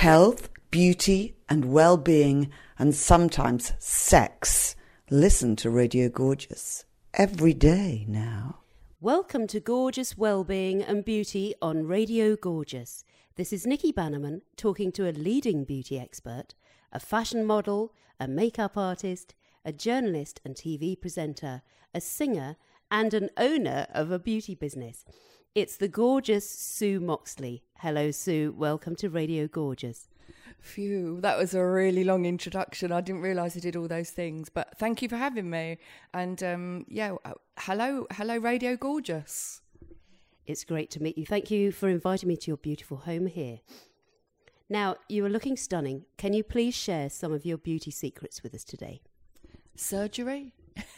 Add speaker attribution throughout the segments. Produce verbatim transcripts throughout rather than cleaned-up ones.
Speaker 1: health, beauty and well-being, and sometimes sex. Listen to Radio Gorgeous every day now.
Speaker 2: Welcome to Gorgeous Wellbeing and Beauty on Radio Gorgeous. This is Nikki Bannerman talking to a leading beauty expert, a fashion model, a makeup artist, a journalist and T V presenter, a singer and an owner of a beauty business. It's the gorgeous Sue Moxley. Hello, Sue. Welcome to Radio Gorgeous.
Speaker 3: Phew, that was a really long introduction. I didn't realise I did all those things, but thank you for having me. And um, yeah, hello, hello, Radio Gorgeous.
Speaker 2: It's great to meet you. Thank you for inviting me to your beautiful home here. Now, you are looking stunning. Can you please share some of your beauty secrets with us today?
Speaker 3: Surgery?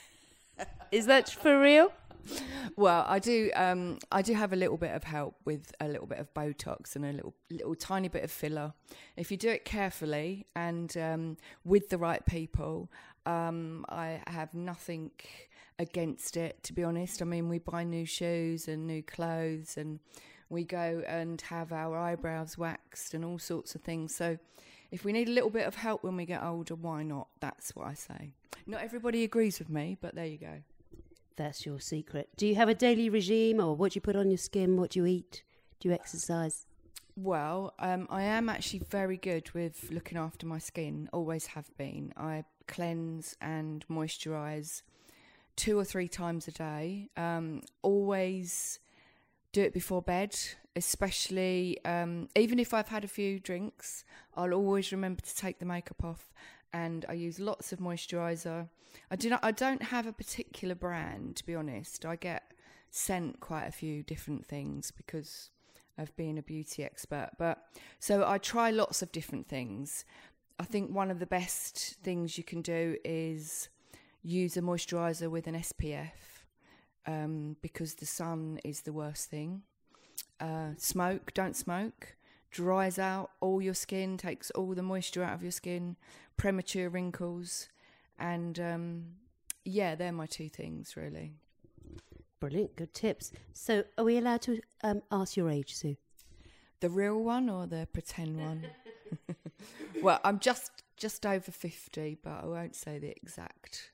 Speaker 2: Is that for real?
Speaker 3: Well, I do. Um, I do have a little bit of help with a little bit of Botox and a little, little tiny bit of filler. If you do it carefully and um, with the right people, um, I have nothing against it. To be honest, I mean, we buy new shoes and new clothes, and we go and have our eyebrows waxed and all sorts of things. So, if we need a little bit of help when we get older, why not? That's what I say. Not everybody agrees with me, but there you go.
Speaker 2: That's your secret. Do you have a daily regime, or what do you put on your skin? What do you eat? Do you exercise?
Speaker 3: Well, um, I am actually very good with looking after my skin. Always have been. I cleanse and moisturise two or three times a day. Um, always do it before bed, especially um, even if I've had a few drinks. I'll always remember to take the makeup off, and I use lots of moisturiser. I do not. I don't have a particular brand, to be honest. I get sent quite a few different things because of being a beauty expert. But so I try lots of different things. I think one of the best things you can do is use a moisturiser with an S P F um, because the sun is the worst thing. Uh, smoke, don't smoke. Dries out all your skin, takes all the moisture out of your skin, premature wrinkles. And, um, yeah, they're my two things, really.
Speaker 2: Brilliant. Good tips. So are we allowed to um, ask your age, Sue?
Speaker 3: The real one or the pretend one? Well, I'm just just over fifty, but I won't say the exact.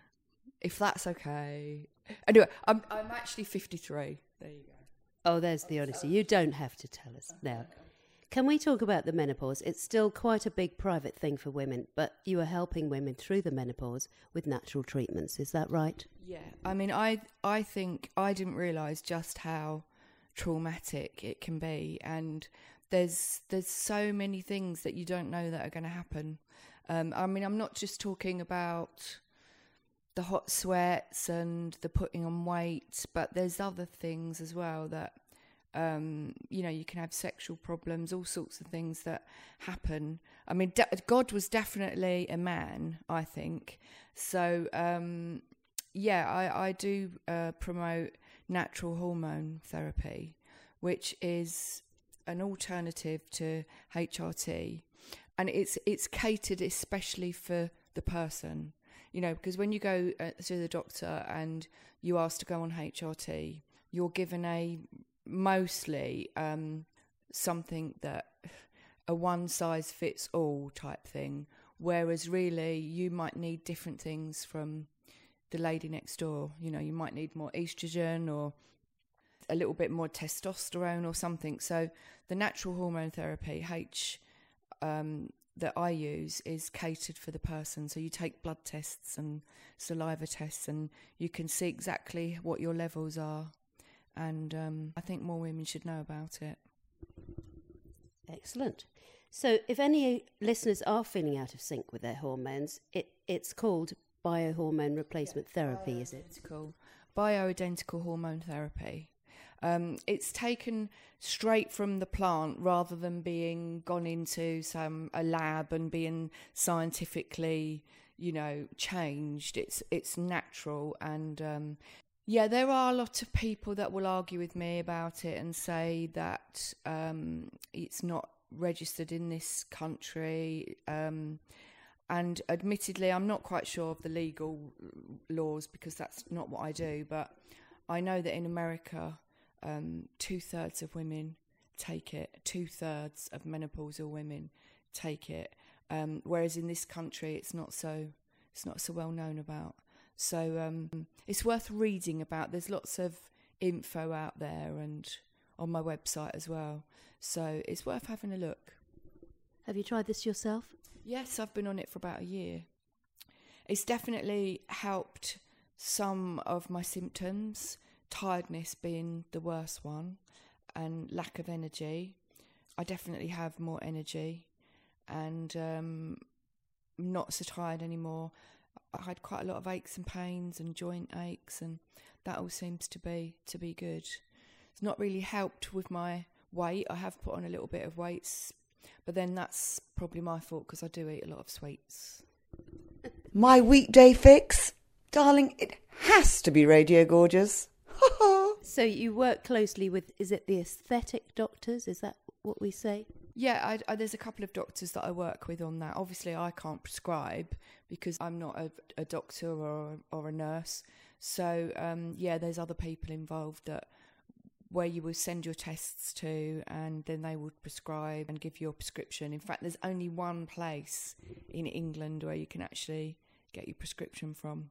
Speaker 3: If that's okay. Anyway, I'm, I'm actually fifty-three. There you go.
Speaker 2: Oh, there's the honesty. You don't have to tell us now. Can we talk about the menopause? It's still quite a big private thing for women, but you are helping women through the menopause with natural treatments. Is that right?
Speaker 3: Yeah. I mean, I I think I didn't realise just how traumatic it can be, and there's there's so many things that you don't know that are going to happen. Um, I mean, I'm not just talking about the hot sweats and the putting on weight, but there's other things as well that Um, you know, you can have sexual problems, all sorts of things that happen. I mean, de- God was definitely a man, I think. So, um, yeah, I, I do uh, promote natural hormone therapy, which is an alternative to H R T. And it's it's catered especially for the person, you know, because when you go uh, to the doctor and you ask to go on H R T, you're given a mostly um, something that a one-size-fits-all type thing, whereas really you might need different things from the lady next door. You know, you might need more estrogen or a little bit more testosterone or something. So the natural hormone therapy, H, um, that I use is catered for the person. So you take blood tests and saliva tests and you can see exactly what your levels are. And um, I think more women should know about it.
Speaker 2: Excellent. So if any listeners are feeling out of sync with their hormones, it, it's called biohormone replacement yeah, therapy, is it?
Speaker 3: Bioidentical, bioidentical hormone therapy. Um, it's taken straight from the plant rather than being gone into some a lab and being scientifically, you know, changed. It's it's natural and... Um, Yeah, there are a lot of people that will argue with me about it and say that um, it's not registered in this country. Um, and admittedly, I'm not quite sure of the legal laws because that's not what I do. But I know that in America, um, two-thirds of women take it. Two thirds of menopausal women take it, um, whereas in this country it's not so it's not so well known about. So um, it's worth reading about. There's lots of info out there and on my website as well. So it's worth having a look.
Speaker 2: Have you tried this yourself?
Speaker 3: Yes, I've been on it for about a year. It's definitely helped some of my symptoms, tiredness being the worst one, and lack of energy. I definitely have more energy and um, not so tired anymore. I had quite a lot of aches and pains and joint aches, and that all seems to be to be good. It's not really helped with my weight. I have put on a little bit of weight, but then that's probably my fault because I do eat a lot of sweets.
Speaker 1: My weekday fix? Darling, it has to be Radio Gorgeous.
Speaker 2: So you work closely with, is it the aesthetic doctors? Is that what we say?
Speaker 3: Yeah, I, I, there's a couple of doctors that I work with on that. Obviously, I can't prescribe because I'm not a, a doctor or or a nurse. So, um, yeah, there's other people involved that where you will send your tests to, and then they would prescribe and give you a prescription. In fact, there's only one place in England where you can actually get your prescription from.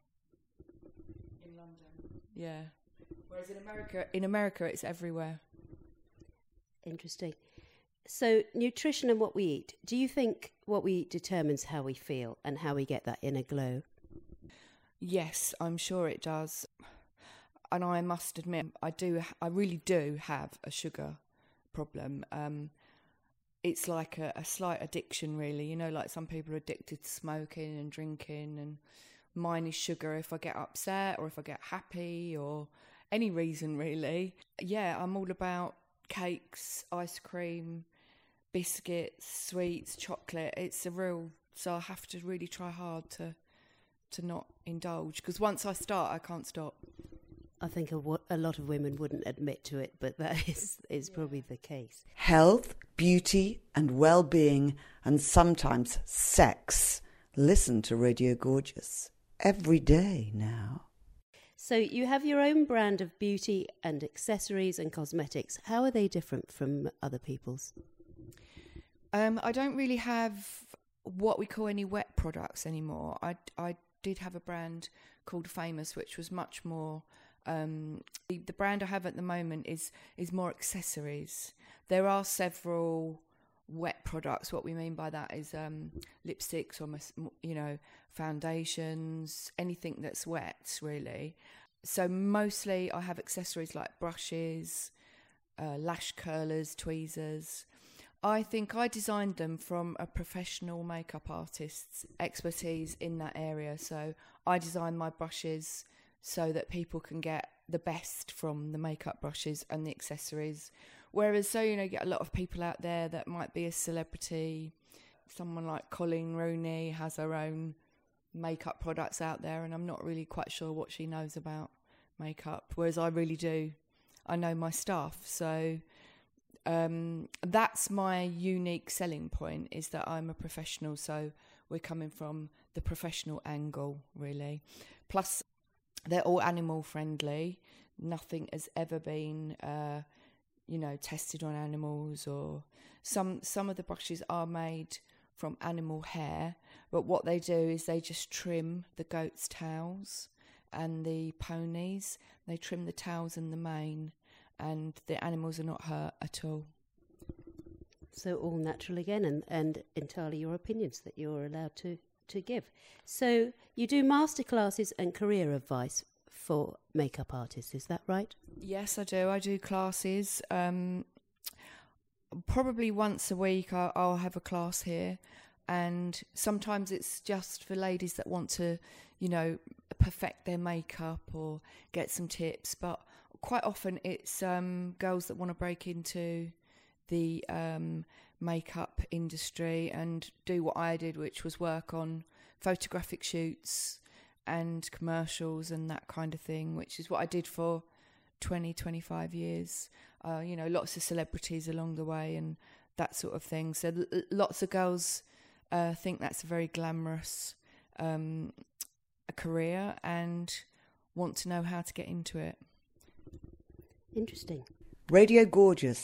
Speaker 3: In London. Yeah. Whereas in America, in America, it's everywhere.
Speaker 2: Interesting. So nutrition and what we eat. Do you think what we eat determines how we feel and how we get that inner glow?
Speaker 3: Yes, I'm sure it does. And I must admit, I do. I really do have a sugar problem. Um, it's like a, a slight addiction, really. You know, like some people are addicted to smoking and drinking, and mine is sugar. If I get upset or if I get happy or any reason, really. Yeah, I'm all about cakes, ice cream, biscuits, sweets, chocolate. It's a real. So I have to really try hard to to not indulge, because once I start, I can't stop.
Speaker 2: I think a, a lot of women wouldn't admit to it, but that is, is probably the case.
Speaker 1: Health, beauty and well-being, and sometimes sex. Listen to Radio Gorgeous every day now.
Speaker 2: So you have your own brand of beauty and accessories and cosmetics. How are they different from other people's?
Speaker 3: Um, I don't really have what we call any wet products anymore. I, I did have a brand called Famous, which was much more... Um, the, the brand I have at the moment is is more accessories. There are several wet products. What we mean by that is um, lipsticks or, you know, foundations, anything that's wet, really. So mostly I have accessories like brushes, uh, lash curlers, tweezers. I think I designed them from a professional makeup artist's expertise in that area. So I designed my brushes so that people can get the best from the makeup brushes and the accessories. Whereas, so, you know, you get a lot of people out there that might be a celebrity. Someone like Colleen Rooney has her own makeup products out there, and I'm not really quite sure what she knows about makeup, whereas I really do. I know my stuff. So um, that's my unique selling point, is that I'm a professional. So we're coming from the professional angle, really. Plus, they're all animal friendly. Nothing has ever been, uh, you know, tested on animals. Or some some of the brushes are made from animal hair, but what they do is they just trim the goat's tails and the ponies. They trim the tails and the mane, and the animals are not hurt at all.
Speaker 2: So all natural again, and, and entirely your opinions that you're allowed to. to give. So you do masterclasses and career advice for makeup artists, is that right?
Speaker 3: Yes, I do. I do classes. Um, probably once a week I'll, I'll have a class here, and sometimes it's just for ladies that want to, you know, perfect their makeup or get some tips, but quite often it's um, girls that want to break into the um, makeup industry and do what I did, which was work on photographic shoots and commercials and that kind of thing, which is what I did for twenty, twenty-five years. Uh, you know, lots of celebrities along the way and that sort of thing. So l- lots of girls uh, think that's a very glamorous um, a career and want to know how to get into it.
Speaker 2: Interesting.
Speaker 1: Radio Gorgeous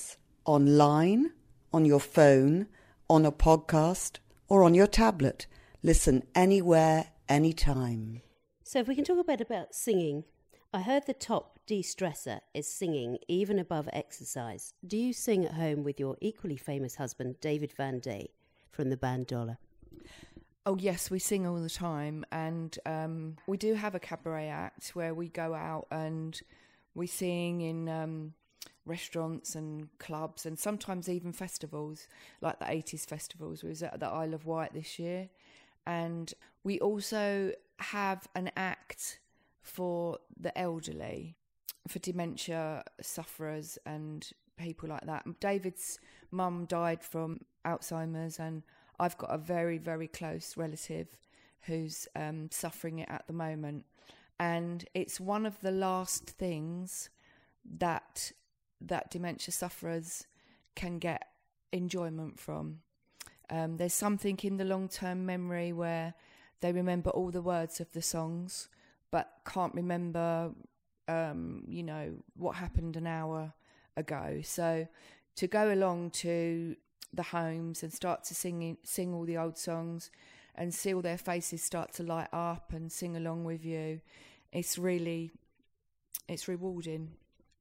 Speaker 1: online, on your phone, on a podcast, or on your tablet. Listen anywhere, anytime.
Speaker 2: So if we can talk a bit about singing. I heard the top de-stressor is singing even above exercise. Do you sing at home with your equally famous husband, David Van Day, from the band Dollar?
Speaker 3: Oh, yes, we sing all the time. And um, we do have a cabaret act where we go out and we sing in um, restaurants and clubs and sometimes even festivals, like the eighties festivals. We was at the Isle of Wight this year. And we also have an act for the elderly, for dementia sufferers and people like that. David's mum died from Alzheimer's, and I've got a very, very close relative who's um, suffering it at the moment. And it's one of the last things that that dementia sufferers can get enjoyment from. Um, there's something in the long-term memory where they remember all the words of the songs, but can't remember, um, you know, what happened an hour ago. So to go along to the homes and start to sing sing all the old songs and see all their faces start to light up and sing along with you, it's really, it's rewarding.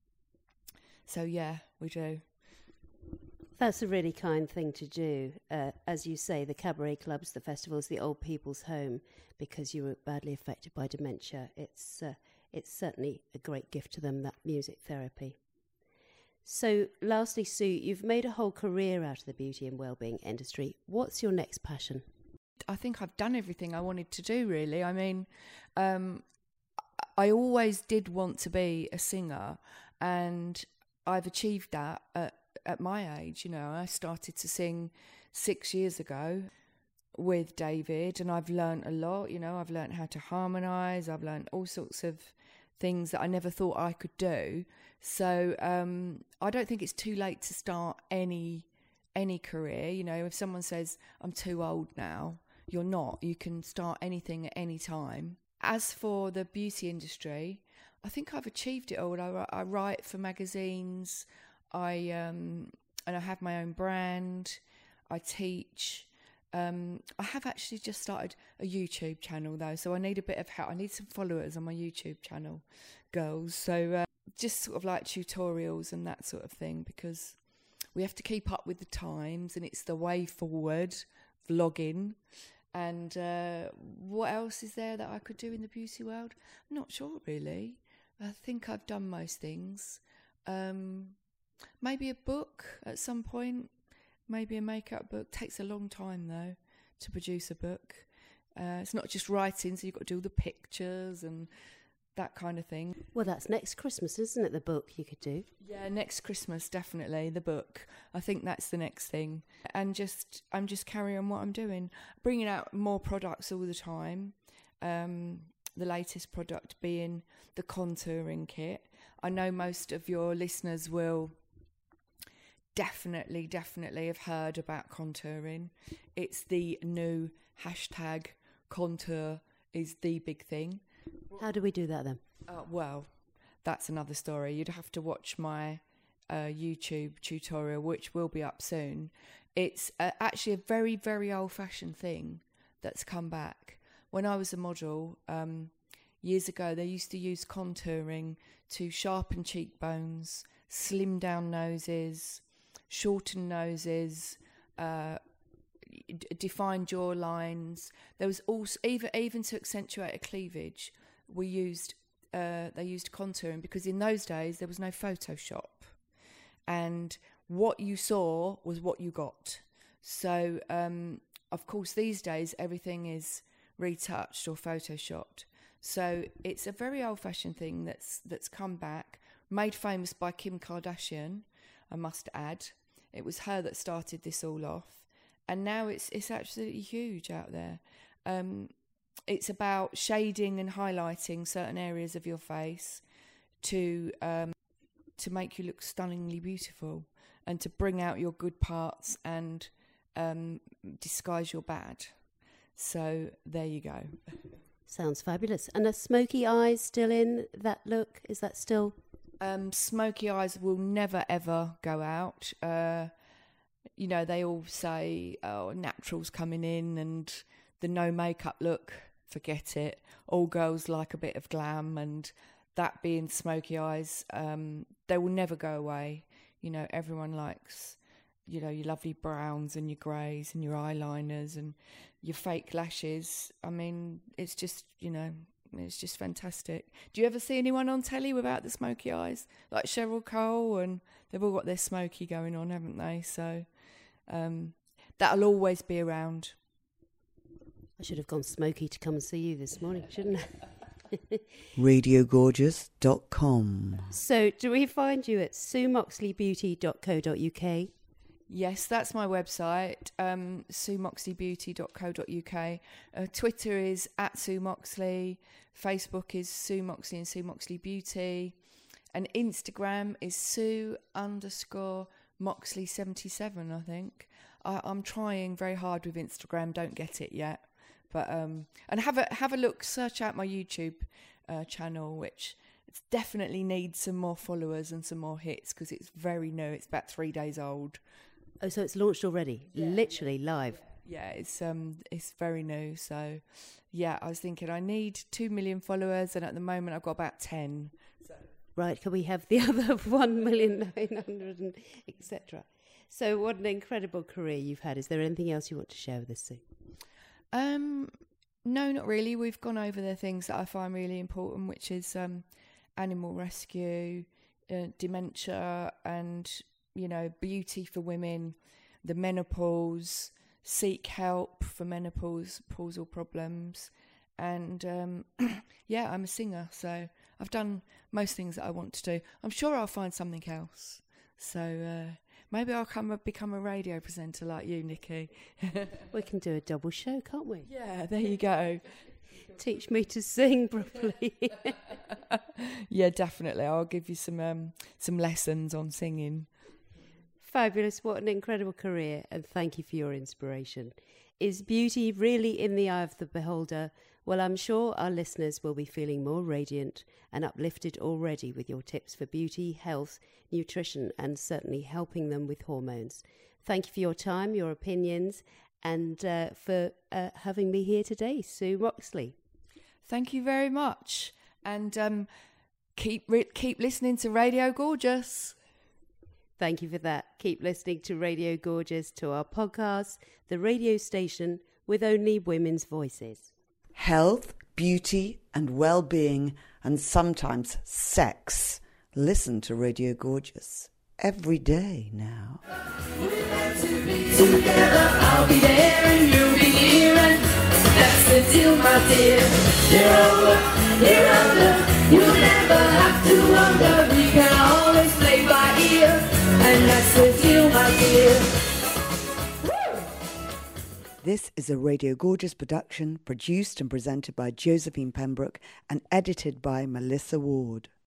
Speaker 3: So yeah, we do.
Speaker 2: That's a really kind thing to do. Uh, as you say, the cabaret clubs, the festivals, the old people's home, because you were badly affected by dementia. It's uh, it's certainly a great gift to them, that music therapy. So lastly, Sue, you've made a whole career out of the beauty and wellbeing industry. What's your next passion?
Speaker 3: I think I've done everything I wanted to do, really. I mean, um, I always did want to be a singer, and I've achieved that at At my age. You know, I started to sing six years ago with David, and I've learnt a lot. You know, I've learnt how to harmonise. I've learnt all sorts of things that I never thought I could do. So um, I don't think it's too late to start any any career. You know, if someone says, I'm too old now, you're not. You can start anything at any time. As for the beauty industry, I think I've achieved it all. I, I write for magazines. I um and I have my own brand. I teach. Um, I have actually just started a YouTube channel though, so I need a bit of help. I need some followers on my YouTube channel, girls. So uh, just sort of like tutorials and that sort of thing, because we have to keep up with the times, and it's the way forward. Vlogging, and uh, what else is there that I could do in the beauty world? I'm not sure really. I think I've done most things. Um, Maybe a book at some point, maybe a makeup book. Takes a long time though to produce a book. Uh, it's not just writing, so you've got to do all the pictures and that kind of thing.
Speaker 2: Well, that's next Christmas, isn't it, the book you could do?
Speaker 3: Yeah, next Christmas, definitely, the book. I think that's the next thing. And just, I'm just carrying on what I'm doing. Bringing out more products all the time. Um, the latest product being the contouring kit. I know most of your listeners will definitely, definitely have heard about contouring. It's the new hashtag contour is the big thing.
Speaker 2: How do we do that then?
Speaker 3: Uh, well, that's another story. You'd have to watch my uh, YouTube tutorial, which will be up soon. It's uh, actually a very, very old-fashioned thing that's come back. When I was a model um, years ago, they used to use contouring to sharpen cheekbones, slim down noses, shorten noses, uh, d- define jaw lines. There was also even even to accentuate a cleavage. We used uh, they used contouring because in those days there was no Photoshop, and what you saw was what you got. So um, of course these days everything is retouched or photoshopped. So it's a very old-fashioned thing that's that's come back, made famous by Kim Kardashian, I must add. It was her that started this all off, and now it's it's absolutely huge out there. Um, it's about shading and highlighting certain areas of your face to um, to make you look stunningly beautiful, and to bring out your good parts and um, disguise your bad. So there you go.
Speaker 2: Sounds fabulous. And are smoky eyes still in that look? Is that still...
Speaker 3: Um, smoky eyes will never ever go out. Uh, you know, they all say, oh, natural's coming in and the no makeup look, forget it. All girls like a bit of glam, and that being smoky eyes, um, they will never go away. You know, everyone likes, you know, your lovely browns and your greys and your eyeliners and your fake lashes. I mean, it's just, you know, it's just fantastic. Do you ever see anyone on telly without the smoky eyes? Like Cheryl Cole, and they've all got their smoky going on, haven't they? So um, that'll always be around.
Speaker 2: I should have gone smoky to come and see you this morning, shouldn't I?
Speaker 1: radio gorgeous dot com.
Speaker 2: So do we find you at sue moxley beauty dot co dot uk?
Speaker 3: Yes, that's my website, um, sue moxley beauty dot co dot uk. Uh, Twitter is at Sue Moxley. Facebook is Sue Moxley and Sue Moxley Beauty. And Instagram is Sue underscore Moxley seventy-seven, I think. I, I'm trying very hard with Instagram, don't get it yet. But um, and have a have a look, search out my YouTube uh, channel, which it's definitely needs some more followers and some more hits because it's very new. It's about three days old.
Speaker 2: Oh, so it's launched already, yeah, literally yeah. live.
Speaker 3: Yeah, it's um, it's very new. So, yeah, I was thinking I need two million followers, and at the moment I've got about ten. So.
Speaker 2: Right, can we have the other one million nine hundred and et cetera? So, what an incredible career you've had. Is there anything else you want to share with us, Sue?
Speaker 3: Um, no, not really. We've gone over the things that I find really important, which is um, animal rescue, uh, dementia, and you know, beauty for women, the menopause, seek help for menopause, menopausal problems, and um, yeah, I'm a singer, so I've done most things that I want to do. I'm sure I'll find something else. So uh, maybe I'll come become a radio presenter like you, Nikki.
Speaker 2: We can do a double show, can't we?
Speaker 3: Yeah, there you go.
Speaker 2: Teach me to sing properly.
Speaker 3: Yeah, definitely. I'll give you some um, some lessons on singing.
Speaker 2: Fabulous. What an incredible career, and thank you for your inspiration. Is beauty really in the eye of the beholder? Well, I'm sure our listeners will be feeling more radiant and uplifted already with your tips for beauty, health, nutrition, and certainly helping them with hormones. Thank you for your time, your opinions, and uh, for uh, having me here today, Sue Moxley.
Speaker 3: Thank you very much, and um, keep re- keep listening to Radio Gorgeous.
Speaker 2: Thank you for that. Keep listening to Radio Gorgeous, to our podcast, the radio station with only women's voices.
Speaker 1: Health, beauty and well-being, and sometimes sex. Listen to Radio Gorgeous every day now.
Speaker 4: Together, I'll be there and you'll be here, and that's the deal, my dear. You're over, you're under, you'll never have to wonder. We can always play by ear, and that's the deal, my dear.
Speaker 1: This is a Radio Gorgeous production, produced and presented by Josephine Pembroke and edited by Melissa Ward.